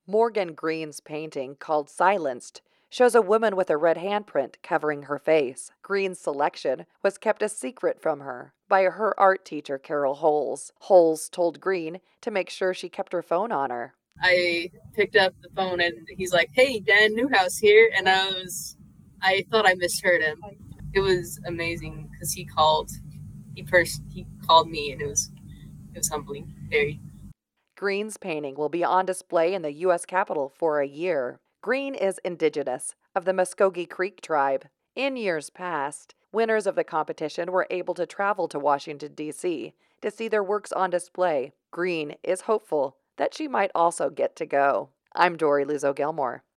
Morgan Green's painting, called Silenced, shows a woman with a red handprint covering her face. Green's selection was kept a secret from her by her art teacher, Carol Holes. Holes told Green to make sure she kept her phone on her. I picked up the phone and he's like, "Hey, Dan Newhouse here," and I thought I misheard him. It was amazing because he called me, and it was humbling, very. Green's painting will be on display in the U.S. Capitol for a year. Green is indigenous of the Muskogee Creek tribe. In years past, winners of the competition were able to travel to Washington, D.C. to see their works on display. Green is hopeful that she might also get to go. I'm Dory Luzo Gilmore.